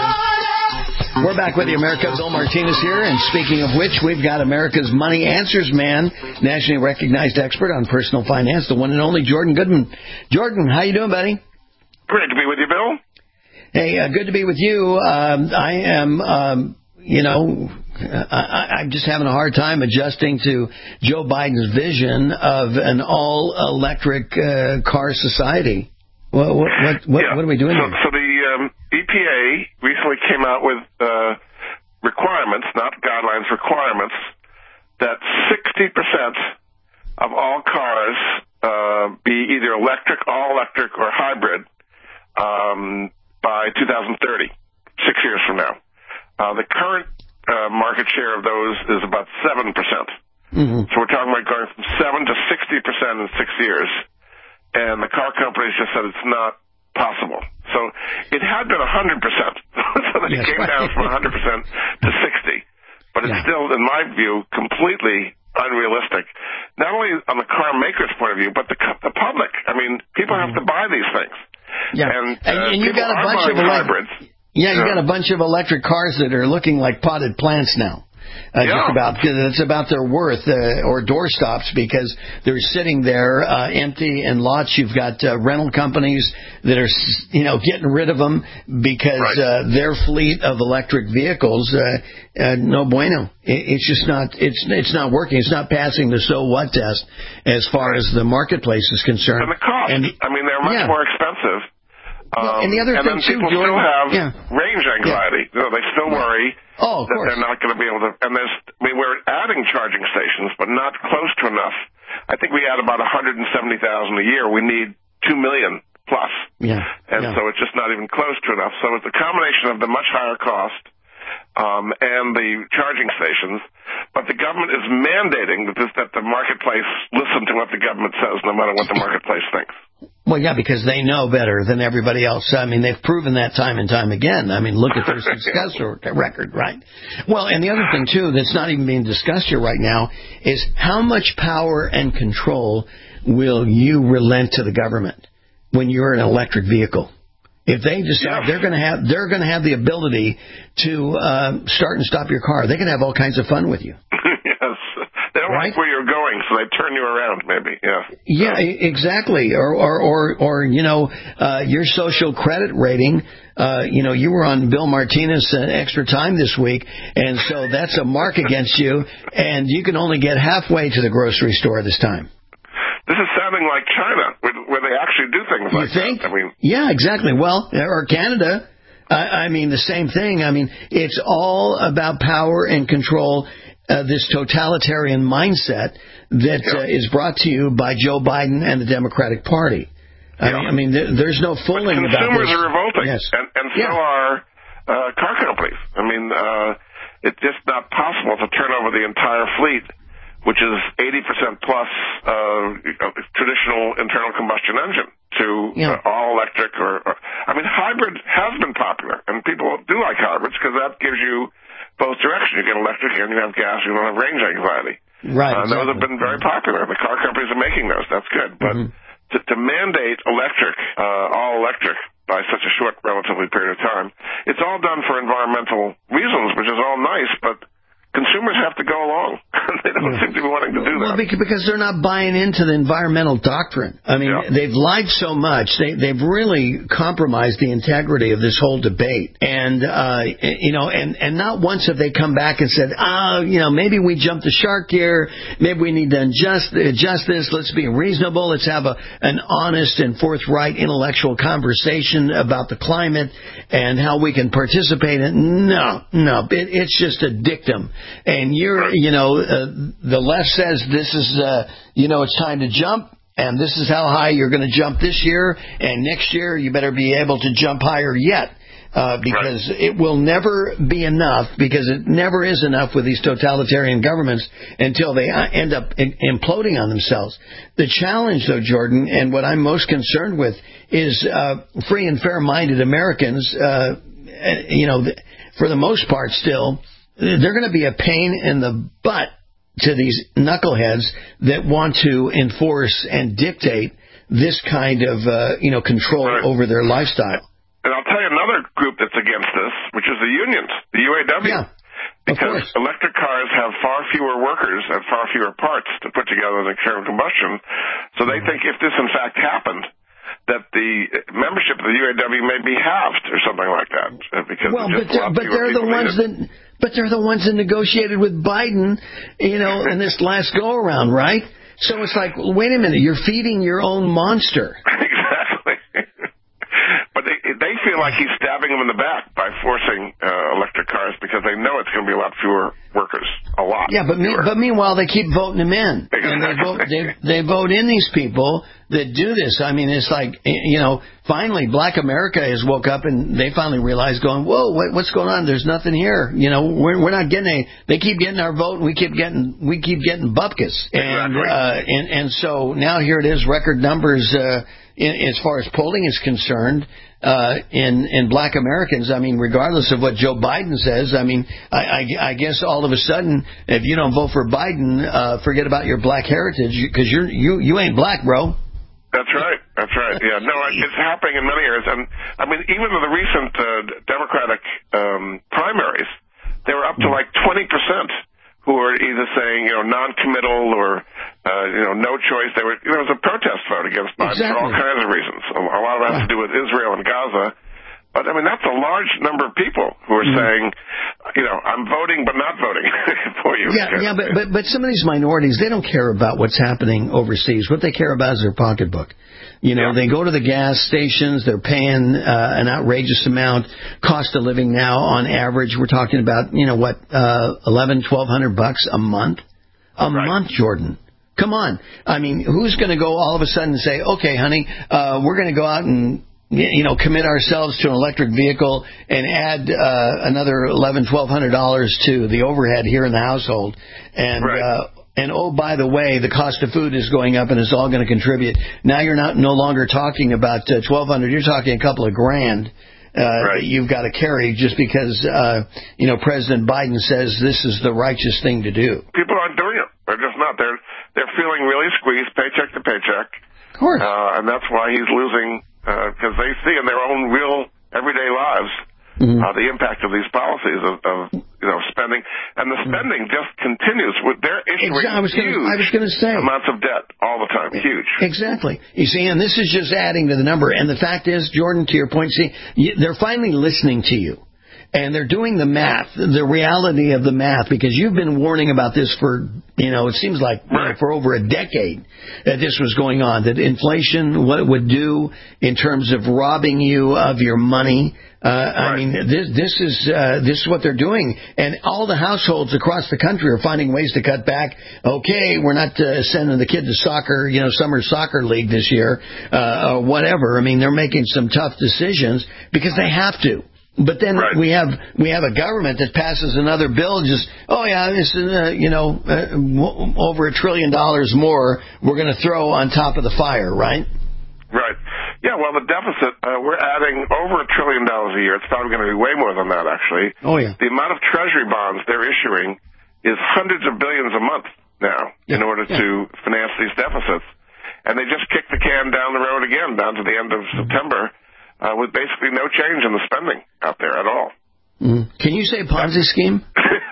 We're back with you, America. Bill Martinez here. And speaking of which, we've got America's Money Answers man, nationally recognized expert on personal finance, the one and only Jordan Goodman. Jordan, how you doing, buddy? Great to be with you, Bill. Hey, uh, good to be with you. Um, I am, um, you know, I, I'm just having a hard time adjusting to Joe Biden's vision of an all-electric uh, car society. What what what, what, yeah. what are we doing so, here? So the um, E P A recently came out with uh, requirements, not guidelines, requirements, that sixty percent of all cars uh, be either electric, all-electric, or hybrid um, by two thousand thirty, six years from now. Uh, the current uh, market share of those is about seven percent. Mm-hmm. So we're talking about going from seven to sixty percent in six years. And the car companies just said it's not possible. So it had been one hundred percent. So they yes, came right. down from one hundred percent to sixty. But it's yeah. still, in my view, completely unrealistic. Not only on the car maker's point of view, but the the public. I mean, people mm-hmm. have to buy these things. Yeah. And, uh, and, and you got a bunch of hybrids. Elect- yeah, you yeah. got a bunch of electric cars that are looking like potted plants now. Uh, yeah. Just about, because it's about their worth, uh, or doorstops, because they're sitting there uh, empty in lots. You've got uh, rental companies that are, you know, getting rid of them because right. uh, their fleet of electric vehicles, uh, uh, no bueno. It, it's just not, it's it's not working. It's not passing the so what test as far as the marketplace is concerned. And the cost. And, I mean, they're much yeah. more expensive. Um, well, and the other and thing then too, people Jordan, still have yeah. range anxiety. Yeah. You know, they still worry oh, that they're not going to be able to. And there's, I mean, we're adding charging stations, but not close to enough. I think we add about one hundred seventy thousand a year. We need two million plus. Yeah. And yeah. so it's just not even close to enough. So it's a combination of the much higher cost um, and the charging stations. But the government is mandating that, this, that the marketplace listen to what the government says, no matter what the marketplace thinks. Well, yeah, because they know better than everybody else. I mean, they've proven that time and time again. I mean, look at their success record, right? Well, and the other thing, too, that's not even being discussed here right now is how much power and control will you relent to the government when you're in an electric vehicle? If they decide yeah. they're going to have they're going to have the ability to uh, start and stop your car, they can have all kinds of fun with you. Yes. They don't right? like where you're going, so they turn you around, maybe. Yeah. Yeah, so. exactly. Or, or, or, or you know, uh, your social credit rating. Uh, you know, you were on Bill Martinez uh, Extra Time this week, and so that's a mark against you, and you can only get halfway to the grocery store this time. This is sounding like China, where, where they actually do things like you think? that. I mean, yeah, exactly. Well, or Canada. I, I mean, the same thing. I mean, it's all about power and control. Uh, this totalitarian mindset that uh, is brought to you by Joe Biden and the Democratic Party. I yeah. mean, I mean, there, there's no fooling but about this. Consumers are revolting, yes. and, and so yeah. are uh, car companies. I mean, uh, it's just not possible to turn over the entire fleet, which is eighty percent plus uh, traditional internal combustion engine, to yeah. uh, all electric. Or, or I mean, hybrid has been popular, and people do like hybrids because that gives you both directions. You get electric and you have gas. You don't have range anxiety. Right. Uh, exactly. Those have been very popular. The car companies are making those. That's good. But mm-hmm. to, to mandate electric, uh, all electric, by such a short, relatively period of time, it's all done for environmental reasons, which is all nice, but consumers have to go along. They don't seem to be wanting to do that. Well, because they're not buying into the environmental doctrine. I mean, yeah. they've lied so much. They, they've really compromised the integrity of this whole debate. And, uh, you know, and, and not once have they come back and said, oh, you know, maybe we jumped the shark here. Maybe we need to adjust, adjust this. Let's be reasonable. Let's have a, an honest and forthright intellectual conversation about the climate and how we can participate in it. No, no, it, it's just a dictum. And you're, you know, uh, the left says this is, uh, you know, it's time to jump, and this is how high you're going to jump this year, and next year you better be able to jump higher yet, uh, because right. it will never be enough, because it never is enough with these totalitarian governments until they end up imploding on themselves. The challenge, though, Jordan, and what I'm most concerned with is uh, free and fair-minded Americans, uh, you know, for the most part still, they're going to be a pain in the butt to these knuckleheads that want to enforce and dictate this kind of, uh, you know, control right. over their lifestyle. And I'll tell you another group that's against this, which is the unions, the U A W. Yeah, because electric cars have far fewer workers and far fewer parts to put together than internal combustion. So they think if this, in fact, happened, that the membership of the U A W may be halved or something like that. Because well, but they're, but they're the ones that, but they're the ones that negotiated with Biden, you know, in this last go around, right? So it's like, wait a minute, you're feeding your own monster. Exactly. But they, they feel like he's stabbing them in the back by forcing uh, electric cars because they know it's going to be a lot fewer workers. A lot. Yeah, but me, but meanwhile, they keep voting them in. Exactly. And they vote, they, they vote in these people that do this. I mean, it's like, you know, finally, Black America has woke up and they finally realized going, whoa, what, what's going on? There's nothing here. You know, we're, we're not getting a, they keep getting our vote and we keep getting, we keep getting bupkis. And, exactly. uh, and, and so now here it is, record numbers, uh, in, as far as polling is concerned, uh, in, in Black Americans. I mean, regardless of what Joe Biden says, I mean, I, I, I guess all of a sudden, if you don't vote for Biden, uh, forget about your black heritage because you're, you, you ain't black, bro. That's right. That's right. Yeah. No, it's happening in many areas. And I mean, even in the recent uh, Democratic um, primaries, they were up to like twenty percent who were either saying, you know, non-committal or, uh, you know, no choice. They were, you know, it was a protest vote against Biden exactly. for all kinds of reasons. A, a lot of it has to do with Israel and Gaza. But, I mean, that's a large number of people who are mm-hmm. saying, you know, I'm voting but not voting for you. Yeah, yeah, but, but but some of these minorities, they don't care about what's happening overseas. What they care about is their pocketbook. You know, yeah. they go to the gas stations, they're paying uh, an outrageous amount. Cost of living now, on average, we're talking about, you know, what, uh, eleven, twelve hundred bucks a month? A right. month, Jordan. Come on. I mean, who's going to go all of a sudden and say, okay, honey, uh, we're going to go out and, you know, commit ourselves to an electric vehicle and add uh, another eleven, twelve hundred dollars to the overhead here in the household, and right. uh, and oh, by the way, the cost of food is going up and it's all going to contribute. Now you're not no longer talking about uh, twelve hundred; you're talking a couple of grand uh, right. that you've got to carry just because uh, you know President Biden says this is the righteous thing to do. People aren't doing it. They're just not. They're they're feeling really squeezed, paycheck to paycheck. Of course. Uh, and that's why he's losing, because uh, they see in their own real everyday lives mm-hmm. uh, the impact of these policies of, of you know spending, and the spending mm-hmm. just continues. With they're issuing exactly. I was huge gonna, I was gonna say. amounts of debt all the time, huge. Exactly. You see, and this is just adding to the number. And the fact is, Jordan, to your point, see, they're finally listening to you. And they're doing the math, the reality of the math, because you've been warning about this for, you know, it seems like you know, for over a decade that this was going on, that inflation, what it would do in terms of robbing you of your money. Uh, I mean, this, this is uh, this is what they're doing. And all the households across the country are finding ways to cut back. Okay, we're not uh, sending the kid to soccer, you know, summer soccer league this year, uh, or whatever. I mean, they're making some tough decisions because they have to. But then right. we have we have a government that passes another bill. Just oh yeah, this is uh, you know uh, w- over a trillion dollars more we're going to throw on top of the fire, right? Right. Yeah. Well, the deficit uh, we're adding over a trillion dollars a year. It's probably going to be way more than that, actually. Oh yeah. The amount of Treasury bonds they're issuing is hundreds of billions a month now yeah. in order yeah. to finance these deficits, and they just kicked the can down the road again, down to the end of mm-hmm. September. Uh, with basically no change in the spending out there at all. Mm. Can you say Ponzi scheme?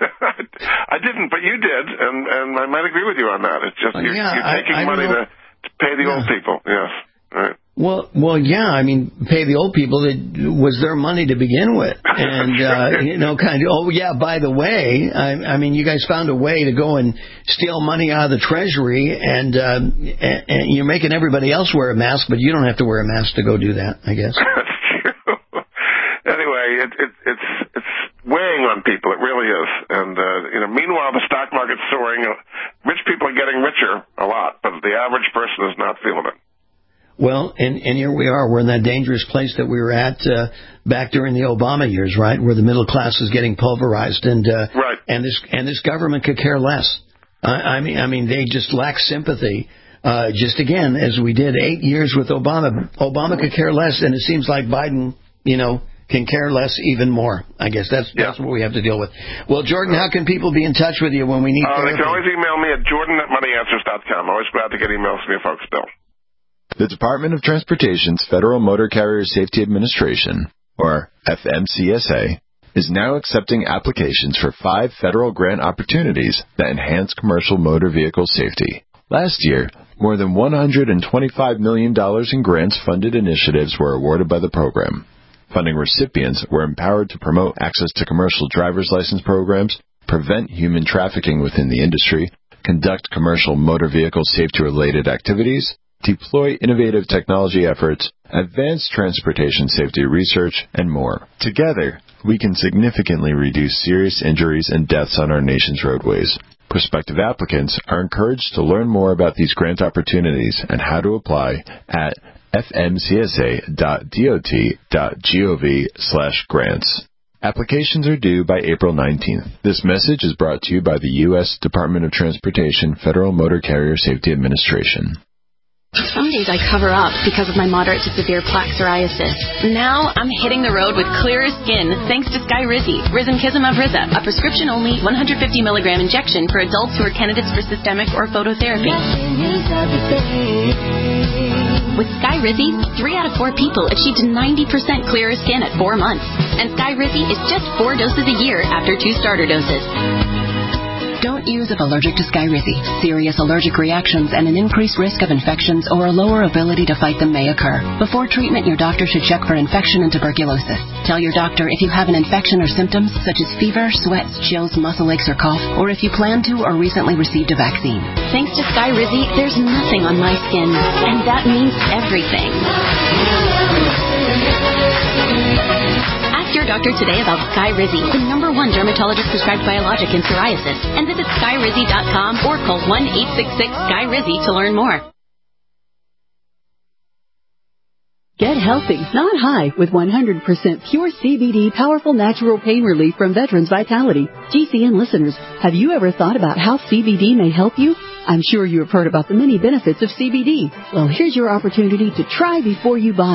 I didn't, but you did, and, and I might agree with you on that. It's just uh, you're, yeah, you're taking I, I money to, to pay the yeah. old people. Yes, right. Well, well, yeah. I mean, pay the old people. It was their money to begin with, and uh, you know, kind of. Oh, yeah. By the way, I, I mean, you guys found a way to go and steal money out of the Treasury, and, uh, and, and you're making everybody else wear a mask, but you don't have to wear a mask to go do that. I guess. That's true. Anyway, it, it, it's it's weighing on people. It really is, and uh, you know, meanwhile, the stock market's soaring. Rich people are getting richer a lot, but the average person is not feeling it. Well, and, and here we are. We're in that dangerous place that we were at uh, back during the Obama years, right, where the middle class is getting pulverized, and uh, right. and this and this government could care less. I, I mean, I mean, they just lack sympathy. Uh, just again, as we did eight years with Obama, Obama could care less, and it seems like Biden, you know, can care less even more. I guess that's yeah. that's what we have to deal with. Well, Jordan, how can people be in touch with you when we need? Uh, therapy? They can always email me at jordan at money answers dot com. Always glad to get emails from you folks, Bill. The Department of Transportation's Federal Motor Carrier Safety Administration, or F M C S A, is now accepting applications for five federal grant opportunities that enhance commercial motor vehicle safety. Last year, more than one hundred twenty-five million dollars in grants-funded initiatives were awarded by the program. Funding recipients were empowered to promote access to commercial driver's license programs, prevent human trafficking within the industry, conduct commercial motor vehicle safety-related activities, deploy innovative technology efforts, advance transportation safety research, and more. Together, we can significantly reduce serious injuries and deaths on our nation's roadways. Prospective applicants are encouraged to learn more about these grant opportunities and how to apply at f m c s a dot d o t dot gov slash grants. Applications are due by April nineteenth. This message is brought to you by the U S Department of Transportation Federal Motor Carrier Safety Administration. Some days I cover up because of my moderate to severe plaque psoriasis. Now I'm hitting the road with clearer skin thanks to Skyrizi, Risankizumab Riza, a prescription-only one hundred fifty milligram injection for adults who are candidates for systemic or phototherapy. With Skyrizi, three out of four people achieved ninety percent clearer skin at four months. And Skyrizi is just four doses a year after two starter doses. Don't use if allergic to Skyrizi. Serious allergic reactions and an increased risk of infections or a lower ability to fight them may occur. Before treatment, your doctor should check for infection and tuberculosis. Tell your doctor if you have an infection or symptoms such as fever, sweats, chills, muscle aches, or cough, or if you plan to or recently received a vaccine. Thanks to Skyrizi, there's nothing on my skin, and that means everything. Ask your doctor today about Skyrizi, the number one dermatologist prescribed biologic in psoriasis, and visit skyrizi dot com or call one eight six six Sky Rizi to learn more. Get healthy, not high, with one hundred percent pure C B D powerful natural pain relief from Veterans Vitality. G C N listeners, have you ever thought about how C B D may help you? I'm sure you have heard about the many benefits of C B D. Well, here's your opportunity to try before you buy.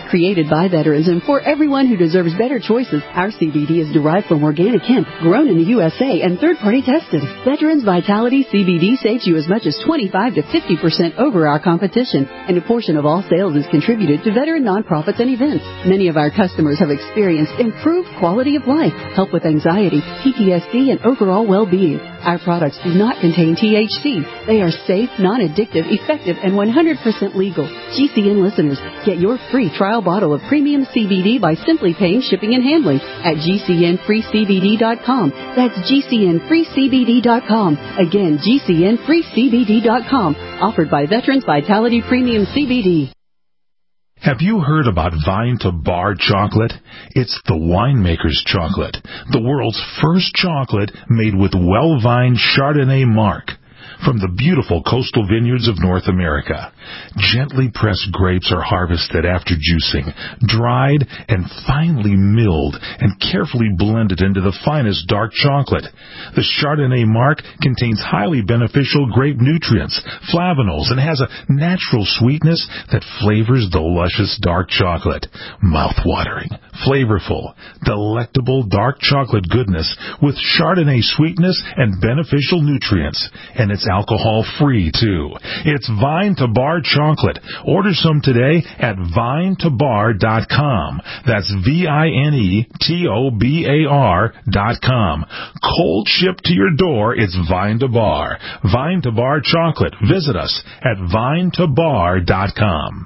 Created by veterans and for everyone who deserves better choices, our C B D is derived from organic hemp, grown in the U S A and third-party tested. Veterans Vitality C B D saves you as much as twenty-five to fifty percent over our competition, and a portion of all sales is contributed to veteran nonprofits and events. Many of our customers have experienced improved quality of life, help with anxiety, P T S D, and overall well-being. Our products do not contain T H C. They are safe, non-addictive, effective, and one hundred percent legal. G C N listeners, get your free trial bottle of premium C B D by simply paying shipping and handling at G C N free C B D dot com. That's G C N free C B D dot com. Again, G C N free C B D dot com. Offered by Veterans Vitality Premium C B D. Have you heard about Vine to Bar chocolate? It's the winemaker's chocolate, the world's first chocolate made with well-vined Chardonnay marc from the beautiful coastal vineyards of North America. Gently pressed grapes are harvested after juicing, dried and finely milled and carefully blended into the finest dark chocolate. The Chardonnay marc contains highly beneficial grape nutrients, flavanols, and has a natural sweetness that flavors the luscious dark chocolate. Mouth-watering, flavorful, delectable dark chocolate goodness with Chardonnay sweetness and beneficial nutrients. And it's alcohol-free, too. It's Vine to Bar chocolate. Order some today at vine to bar dot com. That's V I N E T O B A R dot com. Cold shipped to your door, it's Vine to Bar. Vine to Bar chocolate. Visit us at vine to bar dot com.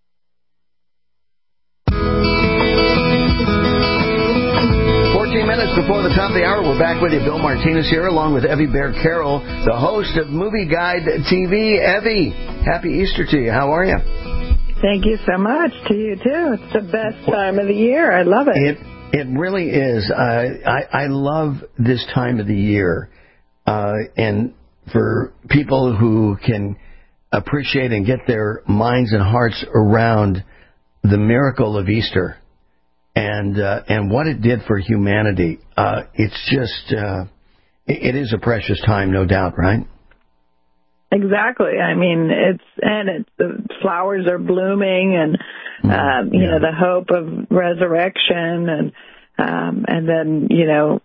Minutes before the top of the hour, we're back with you. Bill Martinez here, along with Evie Bear Carroll, the host of Movie Guide T V. Evie, happy Easter to you. How are you? Thank you so much. To you, too. It's the best time of the year. I love it. It, it really is. Uh, I, I love this time of the year. Uh, and for people who can appreciate and get their minds and hearts around the miracle of Easter, and uh, and what it did for humanity, uh, it's just, uh, it, it is a precious time, no doubt, right? Exactly. I mean, it's, and it's, the flowers are blooming, and, um, you yeah. know, the hope of resurrection, and, um, and then, you know,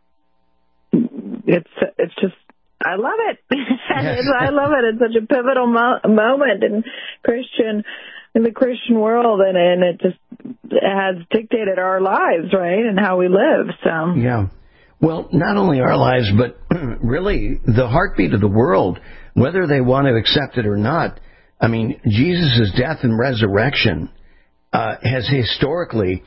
it's, it's just, I love it. it's, I love it. It's such a pivotal mo- moment in Christian in the Christian world, and, and it just has dictated our lives, right, and how we live. So yeah. Well, not only our lives, but really the heartbeat of the world, whether they want to accept it or not. I mean, Jesus' death and resurrection uh, has historically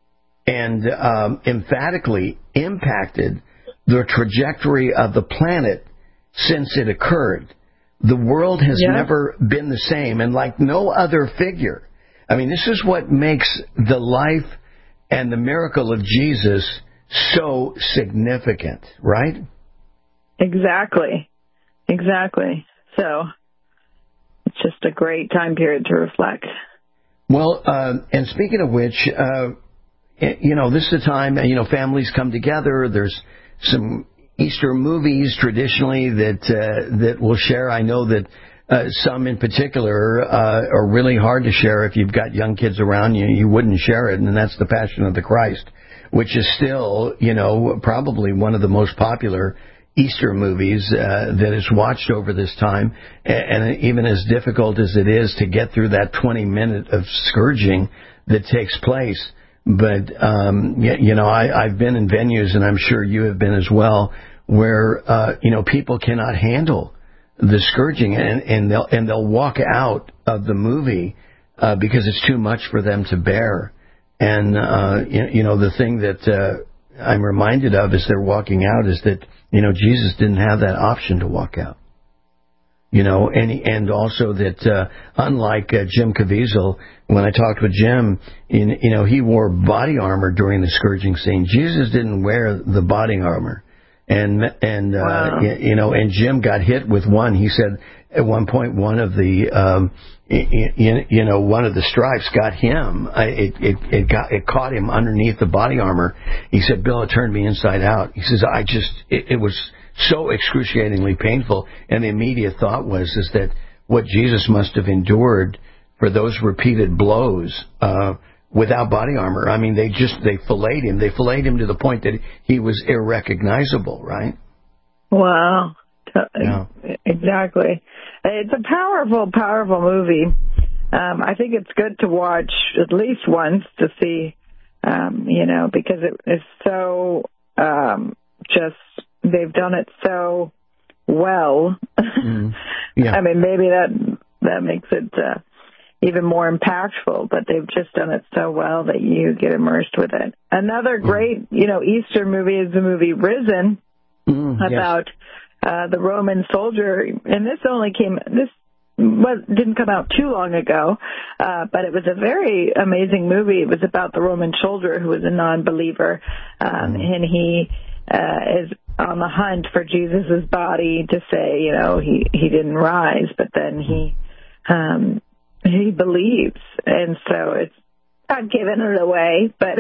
and um, emphatically impacted the trajectory of the planet since it occurred. The world has yeah. never been the same, and like no other figure. I mean, this is what makes the life and the miracle of Jesus so significant, right? Exactly. Exactly. So it's just a great time period to reflect. Well, uh, and speaking of which, uh, you know, this is a time, you know, families come together. There's some Easter movies traditionally that uh, that we'll share. I know that uh, some in particular uh, are really hard to share. If you've got young kids around you, you wouldn't share it, and that's The Passion of the Christ, which is still, you know, probably one of the most popular Easter movies uh, that is watched over this time. And even as difficult as it is to get through that twenty minute of scourging that takes place. But, um, you know, I, I've been in venues, and I'm sure you have been as well, where, uh, you know, people cannot handle the scourging, and, and they'll and they'll walk out of the movie uh, because it's too much for them to bear. And, uh, you, you know, the thing that uh, I'm reminded of as they're walking out is that, you know, Jesus didn't have that option to walk out. You know, and and also that uh, unlike uh, Jim Caviezel, when I talked with Jim, in, you know, he wore body armor during the scourging scene. Jesus didn't wear the body armor, and and uh, wow. you know, and Jim got hit with one. He said at one point one of the um, you, you know one of the stripes got him. It it it got it caught him underneath the body armor. He said, "Bill, it turned me inside out." He says, "I just it, it was." so excruciatingly painful, and the immediate thought was is that what Jesus must have endured for those repeated blows uh, without body armor. I mean, they just, they filleted him. They filleted him to the point that he was irrecognizable, right? Wow. Yeah. Exactly. It's a powerful, powerful movie. Um, I think it's good to watch at least once to see, um, you know, because it is so, um, just, they've done it so well. Mm. Yeah. I mean, maybe that, that makes it, uh, even more impactful, but they've just done it so well that you get immersed with it. Another great, you know, Easter movie is the movie Risen, mm, about, yes. uh, the Roman soldier. And this only came, this, was didn't come out too long ago, uh, but it was a very amazing movie. It was about the Roman soldier who was a non-believer, um, mm. and he uh, is on the hunt for Jesus's body to say, you know, he he didn't rise, but then he um, he believes, and so it's not giving it away, but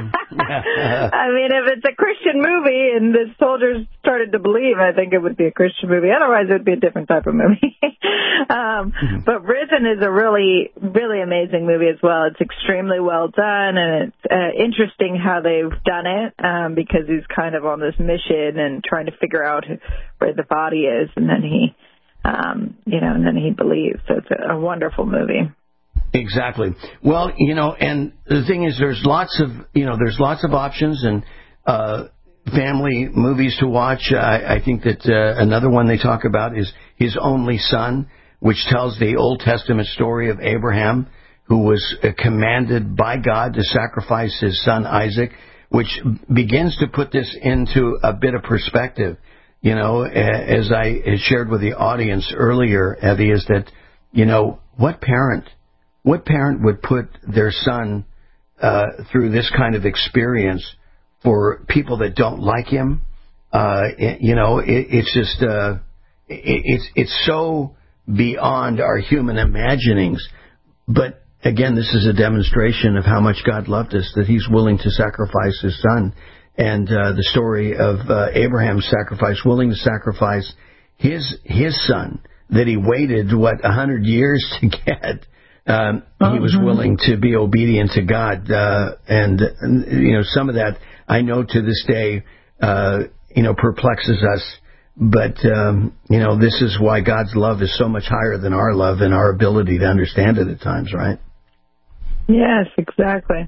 I mean, if it's a Christian movie and the soldiers started to believe, I think it would be a Christian movie. Otherwise, it would be a different type of movie. um, mm-hmm. But Risen is a really, really amazing movie as well. It's extremely well done, and it's uh, interesting how they've done it um, because he's kind of on this mission and trying to figure out where the body is, and then he, um, you know, and then he believes. So it's a, a wonderful movie. Exactly. Well, you know, and the thing is, there's lots of, you know, there's lots of options and uh, family movies to watch. I, I think that uh, another one they talk about is His Only Son, which tells the Old Testament story of Abraham, who was uh, commanded by God to sacrifice his son Isaac, which begins to put this into a bit of perspective. You know, as I shared with the audience earlier, Evie, is that, you know, what parent... What parent would put their son uh, through this kind of experience for people that don't like him? Uh, it, you know, it, it's just uh, it, it's it's so beyond our human imaginings. But again, this is a demonstration of how much God loved us, that He's willing to sacrifice His son. And uh, the story of uh, Abraham's sacrifice, willing to sacrifice his his son that he waited what a hundred years to get. Um, he was willing to be obedient to God, uh, and, and you know, some of that I know to this day, uh, you know, perplexes us. But um, you know, this is why God's love is so much higher than our love and our ability to understand it at times, right? Yes, exactly.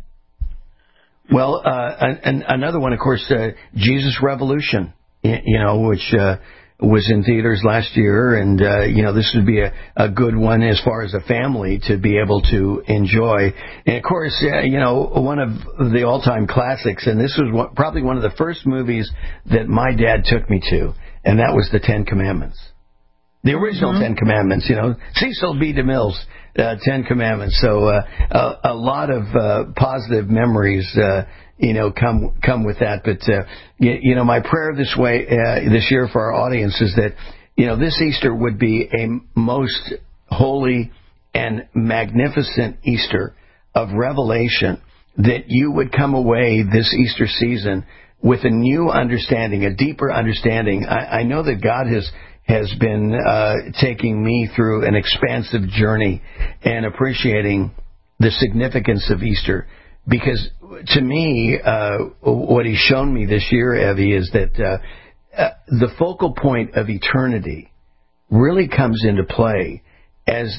Well, uh, and, and another one, of course, uh, Jesus Revolution, you know, which. Uh, was in theaters last year, and, uh, you know, this would be a, a good one as far as a family to be able to enjoy. And, of course, uh, you know, one of the all-time classics, and this was one, probably one of the first movies that my dad took me to, and that was The Ten Commandments. The original mm-hmm. Ten Commandments, you know, Cecil B. DeMille's uh, Ten Commandments. So uh, a, a lot of uh, positive memories uh you know, come come with that. But, uh, you, you know, my prayer this way, uh, this year for our audience is that, you know, this Easter would be a most holy and magnificent Easter of revelation, that you would come away this Easter season with a new understanding, a deeper understanding. I, I know that God has has been uh, taking me through an expansive journey and appreciating the significance of Easter. Because to me, uh, what He's shown me this year, Evie, is that uh, uh, the focal point of eternity really comes into play as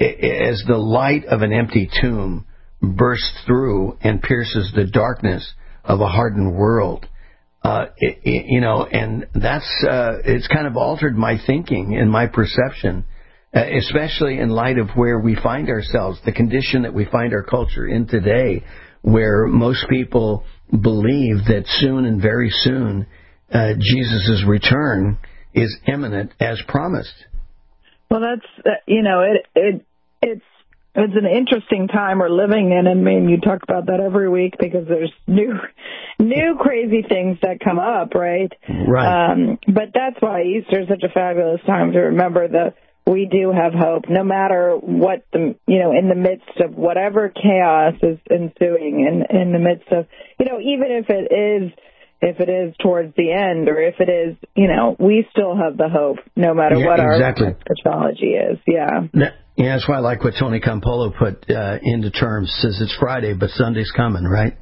as the light of an empty tomb bursts through and pierces the darkness of a hardened world. Uh, it, it, you know, and that's uh, it's kind of altered my thinking and my perception. Uh, especially in light of where we find ourselves, the condition that we find our culture in today, where most people believe that soon and very soon uh, Jesus' return is imminent as promised. Well, that's, uh, you know, it it it's it's an interesting time we're living in. I mean, you talk about that every week because there's new new crazy things that come up, right? Right. Um, but that's why Easter is such a fabulous time to remember the we do have hope, no matter what the, you know, in the midst of whatever chaos is ensuing, in in the midst of, you know, even if it is, if it is towards the end, or if it is, you know, we still have the hope, no matter yeah, what exactly. our eschatology is. Yeah. Now, Yeah, that's why I like what Tony Campolo put uh, into terms. Says it's Friday, but Sunday's coming, right?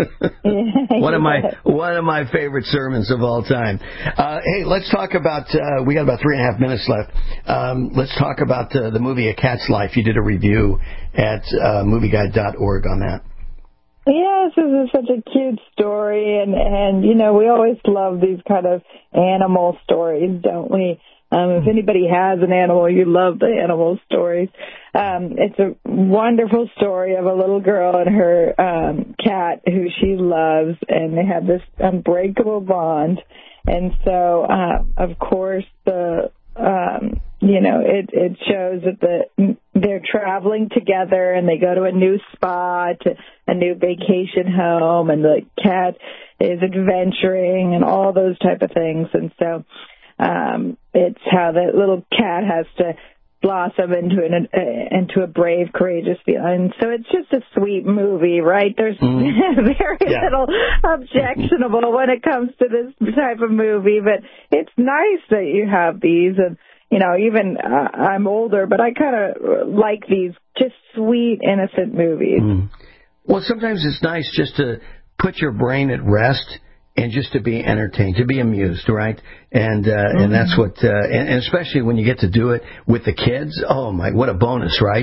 one of my one of my favorite sermons of all time. Uh, hey, let's talk about. Uh, we got about three and a half minutes left. Um, let's talk about uh, the movie A Cat's Life. You did a review at uh, movie guide dot org on that. Yes, this is such a cute story, and and you know we always love these kind of animal stories, don't we? Um, if anybody has an animal, you love the animal stories. Um, it's a wonderful story of a little girl and her um, cat who she loves, and they have this unbreakable bond. And so, uh, of course, the um, you know it it shows that the they're traveling together, and they go to a new spot, a new vacation home, and the cat is adventuring and all those type of things. And so. Um, it's how the little cat has to blossom into an uh, into a brave, courageous feeling. So it's just a sweet movie, right? There's mm. very yeah. little objectionable when it comes to this type of movie, but it's nice that you have these. And you know, even uh, I'm older, but I kind of like these just sweet, innocent movies. Mm. Well, sometimes it's nice just to put your brain at rest. And just to be entertained, to be amused, right? And uh, mm-hmm. and that's what, uh, and, and especially when you get to do it with the kids. Oh my, what a bonus, right?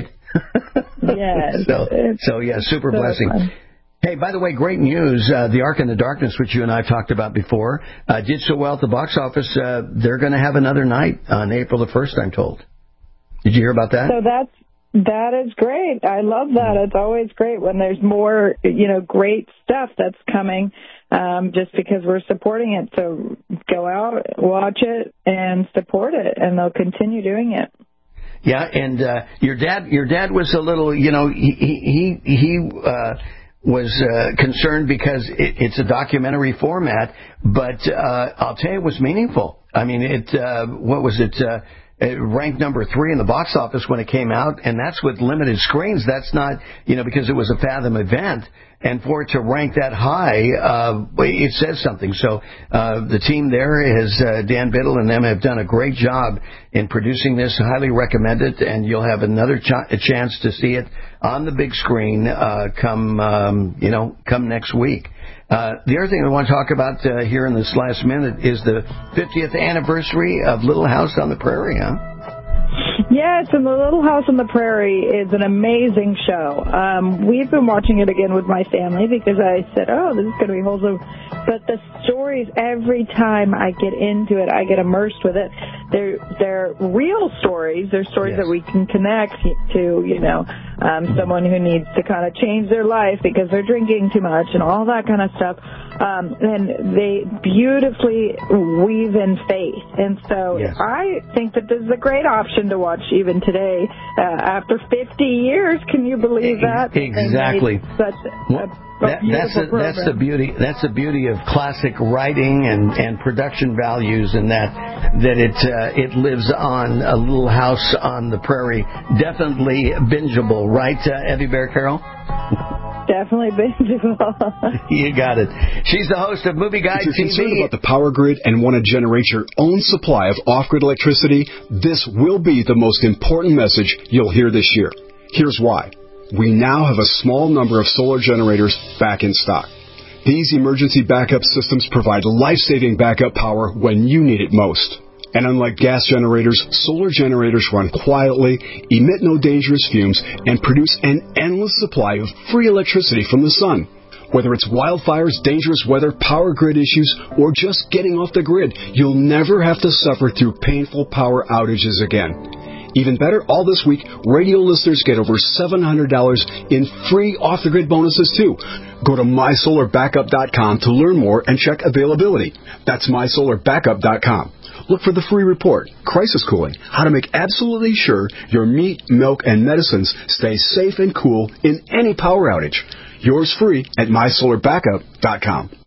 Yes. so, so yeah, super so blessing. Fun. Hey, by the way, great news. Uh, the Ark in the Darkness, which you and I have talked about before, uh, did so well at the box office. Uh, they're going to have another night on April the first, I'm told. Did you hear about that? So that's. That is great. I love that. It's always great when there's more, you know, great stuff that's coming, um, just because we're supporting it. So go out, watch it, and support it, and they'll continue doing it. Yeah, and uh, your dad, your dad was a little, you know, he he he uh, was uh, concerned because it, it's a documentary format, but uh, I'll tell you, it was meaningful. I mean, it. Uh, what was it? Uh, It ranked number three in the box office when it came out, and that's with limited screens. That's not, you know, because it was a Fathom event. And for it to rank that high, uh, it says something. So uh, the team there is, uh, Dan Biddle and them have done a great job in producing this. Highly recommend it, and you'll have another ch- a chance to see it on the big screen uh, come, um, you know, come next week. Uh, the other thing I want to talk about uh, here in this last minute is the fiftieth anniversary of Little House on the Prairie, huh? Yes, and The Little House on the Prairie is an amazing show. Um, we've been watching it again with my family because I said, oh, this is going to be wholesome. But the stories, every time I get into it, I get immersed with it. They're, they're real stories. They're stories yes. that we can connect to, you know, um, someone who needs to kind of change their life because they're drinking too much and all that kind of stuff. Um, and they beautifully weave in faith. And so yes. I think that this is a great option to watch even today. Uh, after fifty years, can you believe that? Exactly. Such a, a that, that's, a, that's the beauty. That's the beauty of classic writing and, and production values, and that that it uh, it lives on. A Little House on the Prairie. Definitely bingeable, right, uh, Evie Bear Carroll? Definitely bingeable. You got it. She's the host of Movie Guide T V. If you're concerned T V. about the power grid and want to generate your own supply of off-grid electricity, this will be the most important message you'll hear this year. Here's why. We now have a small number of solar generators back in stock. These emergency backup systems provide life-saving backup power when you need it most. And unlike gas generators, solar generators run quietly, emit no dangerous fumes, and produce an endless supply of free electricity from the sun. Whether it's wildfires, dangerous weather, power grid issues, or just getting off the grid, you'll never have to suffer through painful power outages again. Even better, all this week, radio listeners get over seven hundred dollars in free off-the-grid bonuses, too. Go to my solar backup dot com to learn more and check availability. That's my solar backup dot com. Look for the free report, Crisis Cooling, how to make absolutely sure your meat, milk, and medicines stay safe and cool in any power outage. Yours free at my solar backup dot com.